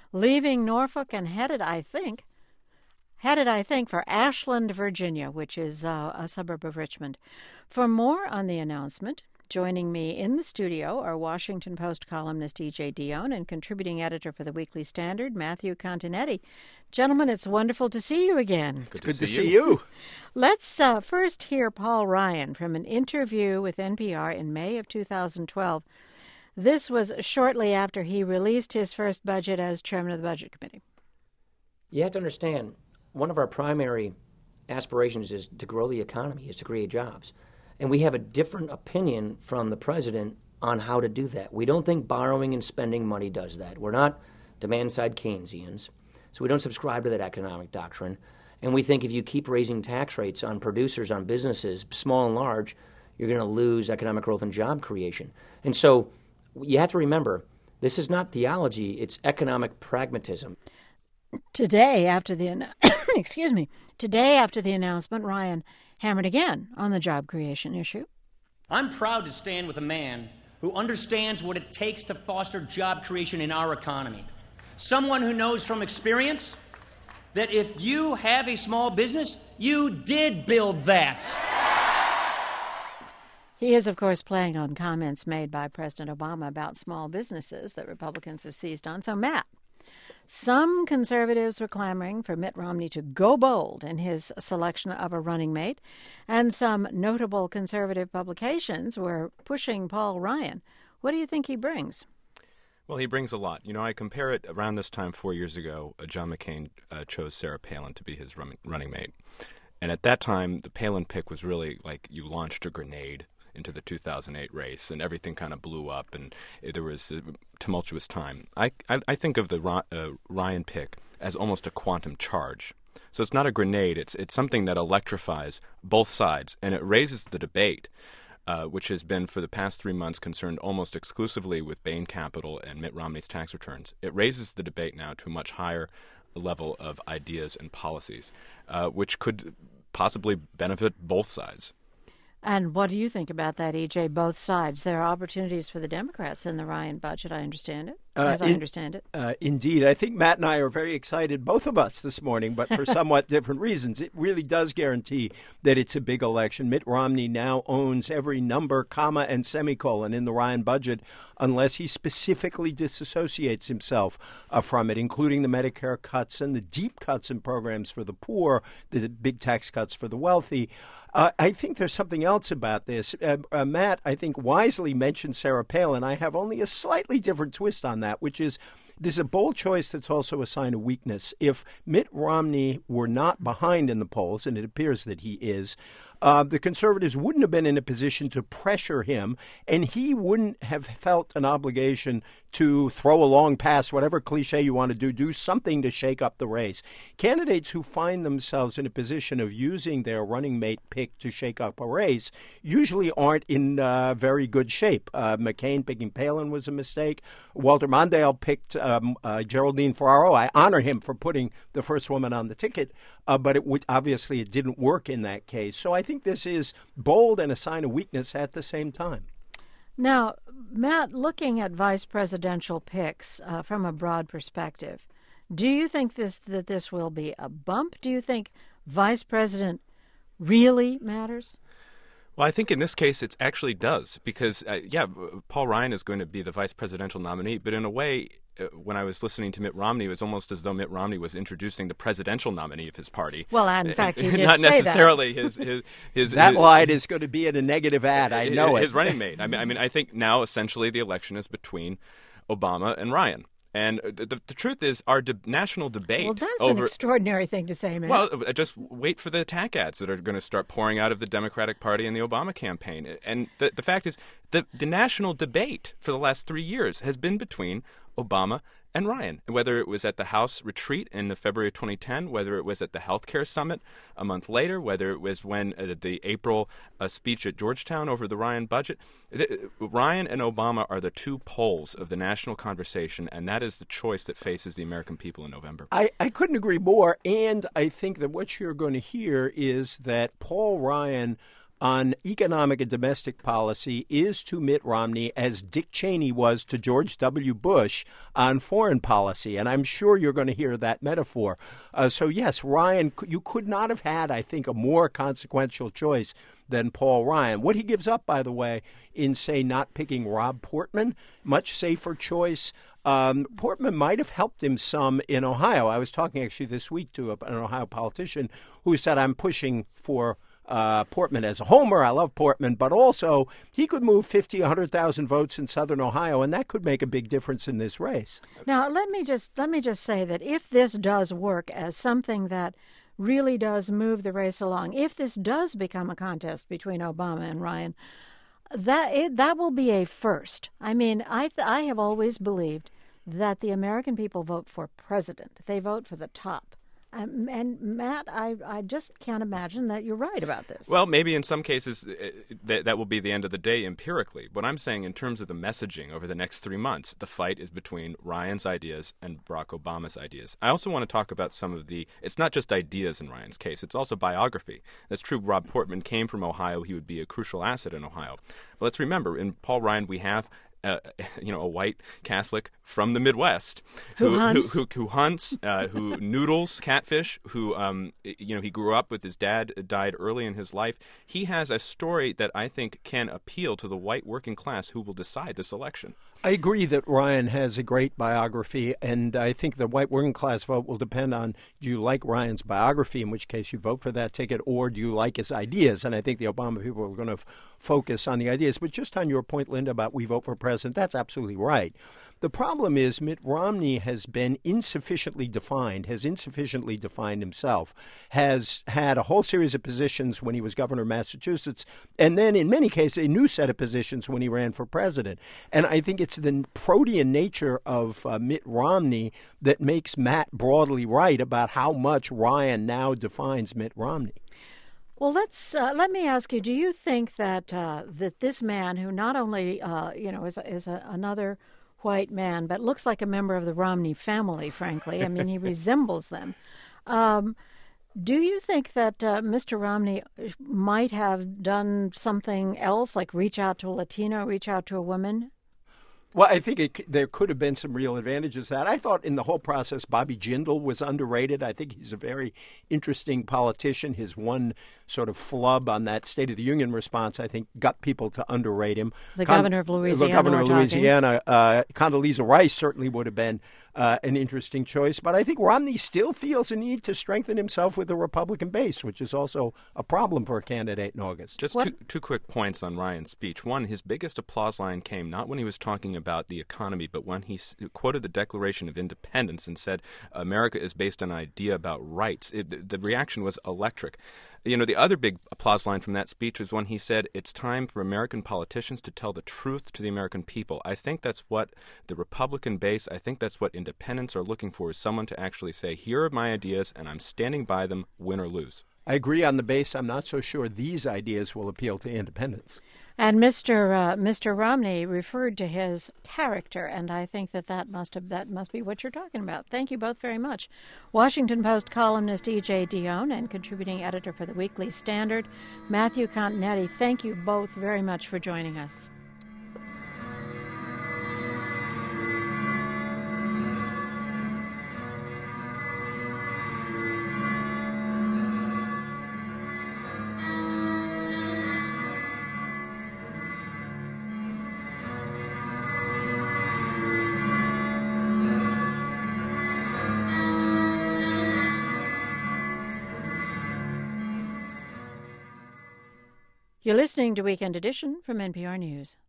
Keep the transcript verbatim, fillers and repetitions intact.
leaving Norfolk and headed, I think, headed, I think, for Ashland, Virginia, which is uh, a suburb of Richmond. For more on the announcement, joining me in the studio are Washington Post columnist E J Dionne and contributing editor for the Weekly Standard, Matthew Continetti. Gentlemen, it's wonderful to see you again. Good, Good to, to see, see you. you. Let's uh, first hear Paul Ryan from an interview with N P R in May of two thousand twelve. This was shortly after he released his first budget as chairman of the Budget Committee. You have to understand, one of our primary aspirations is to grow the economy, is to create jobs. And we have a different opinion from the president on how to do that. We don't think borrowing and spending money does that. We're not demand-side Keynesians, so we don't subscribe to that economic doctrine. And we think if you keep raising tax rates on producers, on businesses, small and large, you're going to lose economic growth and job creation. And so you have to remember, this is not theology, it's economic pragmatism. Today, after the excuse me, today after the announcement, Ryan hammered again on the job creation issue. I'm proud to stand with a man who understands what it takes to foster job creation in our economy. Someone who knows from experience that if you have a small business, you did build that. He is, of course, playing on comments made by President Obama about small businesses that Republicans have seized on. So, Matt, some conservatives were clamoring for Mitt Romney to go bold in his selection of a running mate, and some notable conservative publications were pushing Paul Ryan. What do you think he brings? Well, he brings a lot. You know, I compare it around this time four years ago, uh, John McCain uh, chose Sarah Palin to be his run- running mate. And at that time, the Palin pick was really like you launched a grenade into the two thousand eight race, and everything kind of blew up, and it, there was a tumultuous time. I, I, I think of the uh, Ryan pick as almost a quantum charge. So it's not a grenade. It's it's something that electrifies both sides, and it raises the debate, uh, which has been for the past three months concerned almost exclusively with Bain Capital and Mitt Romney's tax returns. It raises the debate now to a much higher level of ideas and policies, uh, which could possibly benefit both sides. And what do you think about that, E J? Both sides. There are opportunities for the Democrats in the Ryan budget, I understand it, uh, as I in, understand it. Uh, indeed. I think Matt and I are very excited, both of us this morning, but for somewhat different reasons. It really does guarantee that it's a big election. Mitt Romney now owns every number, comma, and semicolon in the Ryan budget unless he specifically disassociates himself uh, from it, including the Medicare cuts and the deep cuts in programs for the poor, the big tax cuts for the wealthy. Uh, I think there's something else about this. Uh, uh, Matt, I think, wisely mentioned Sarah Palin. I have only a slightly different twist on that, which is there's a bold choice that's also a sign of weakness. If Mitt Romney were not behind in the polls, and it appears that he is, uh, the conservatives wouldn't have been in a position to pressure him, and he wouldn't have felt an obligation to throw a long pass, whatever cliche you want to do, do something to shake up the race. Candidates who find themselves in a position of using their running mate pick to shake up a race usually aren't in uh, very good shape. Uh, McCain picking Palin was a mistake. Walter Mondale picked um, uh, Geraldine Ferraro. I honor him for putting the first woman on the ticket, uh, but it would, obviously it didn't work in that case. So I think this is bold and a sign of weakness at the same time. Now, Matt, looking at vice presidential picks uh, from a broad perspective, do you think this that this will be a bump? Do you think vice president really matters? Well, I think in this case it actually does because, uh, yeah, Paul Ryan is going to be the vice presidential nominee, but in a way, uh, when I was listening to Mitt Romney, it was almost as though Mitt Romney was introducing the presidential nominee of his party. Well, in fact, he did Not say necessarily that. his, his, his... That his, line is going to be in a negative ad, I know his, it. His running mate. I mean, I mean, I think now essentially the election is between Obama and Ryan. And the, the truth is, our de- national debate Well, that's over, an extraordinary thing to say, man. Well, just wait for the attack ads that are going to start pouring out of the Democratic Party and the Obama campaign. And the, the fact is, the, the national debate for the last three years has been between Obama and Ryan, whether it was at the House retreat in the February of twenty ten, whether it was at the healthcare summit a month later, whether it was when uh, the April uh, speech at Georgetown over the Ryan budget. The, Ryan and Obama are the two poles of the national conversation, and that is the choice that faces the American people in November. I, I couldn't agree more, and I think that what you're going to hear is that Paul Ryan on economic and domestic policy is to Mitt Romney as Dick Cheney was to George W. Bush on foreign policy. And I'm sure you're going to hear that metaphor. Uh, so, yes, Ryan, you could not have had, I think, a more consequential choice than Paul Ryan. What he gives up, by the way, in, say, not picking Rob Portman, much safer choice. Um, Portman might have helped him some in Ohio. I was talking actually this week to an Ohio politician who said, I'm pushing for Uh, Portman as a homer. I love Portman, but also he could move fifty, one hundred thousand votes in southern Ohio, and that could make a big difference in this race. Now, let me just let me just say that if this does work as something that really does move the race along, if this does become a contest between Obama and Ryan, that it, that will be a first. I mean, I th- I have always believed that the American people vote for president. They vote for the top. Um, and Matt, I, I just can't imagine that you're right about this. Well, maybe in some cases uh, that, that will be the end of the day empirically. What I'm saying in terms of the messaging over the next three months, the fight is between Ryan's ideas and Barack Obama's ideas. I also want to talk about some of the, it's not just ideas in Ryan's case, it's also biography. That's true. Rob Portman came from Ohio. He would be a crucial asset in Ohio. But let's remember, in Paul Ryan, we have Uh, you know, a white Catholic from the Midwest who, who hunts, who, who, who hunts, uh, who noodles catfish, who um, you know, he grew up with his dad, died early in his life. He has a story that I think can appeal to the white working class who will decide this election. I agree that Ryan has a great biography, and I think the white working class vote will depend on, do you like Ryan's biography, in which case you vote for that ticket, or do you like his ideas? And I think the Obama people are going to f- focus on the ideas. But just on your point, Linda, about we vote for president, that's absolutely right. The problem is Mitt Romney has been insufficiently defined, has insufficiently defined himself, has had a whole series of positions when he was governor of Massachusetts, and then in many cases a new set of positions when he ran for president. And I think it's the protean nature of uh, Mitt Romney that makes Matt broadly right about how much Ryan now defines Mitt Romney. Well, let's uh, let me ask you: do you think that uh, that this man, who not only uh, you know is is a, another white man, but looks like a member of the Romney family, frankly, I mean, he resembles them. Um, do you think that uh, Mister Romney might have done something else, like reach out to a Latino, reach out to a woman? Well, I think it, there could have been some real advantages to that. I thought in the whole process, Bobby Jindal was underrated. I think he's a very interesting politician. His one sort of flub on that State of the Union response, I think, got people to underrate him. The Con- governor of Louisiana. The governor of we're Louisiana, uh, Condoleezza Rice certainly would have been uh, an interesting choice. But I think Romney still feels a need to strengthen himself with the Republican base, which is also a problem for a candidate in August. Just two, two quick points on Ryan's speech. One, his biggest applause line came not when he was talking about the economy, but when he s- quoted the Declaration of Independence and said America is based on an idea about rights. It, the, the reaction was electric. You know, the other big applause line from that speech was when he said it's time for American politicians to tell the truth to the American people. I think that's what the Republican base, I think that's what independents are looking for, is someone to actually say, here are my ideas and I'm standing by them, win or lose. I agree on the base. I'm not so sure these ideas will appeal to independents. And Mister Uh, Mister Romney referred to his character, and I think that that must have that must be what you're talking about. Thank you both very much. Washington Post columnist E J Dionne and contributing editor for the Weekly Standard, Matthew Continetti. Thank you both very much for joining us. You're listening to Weekend Edition from N P R News.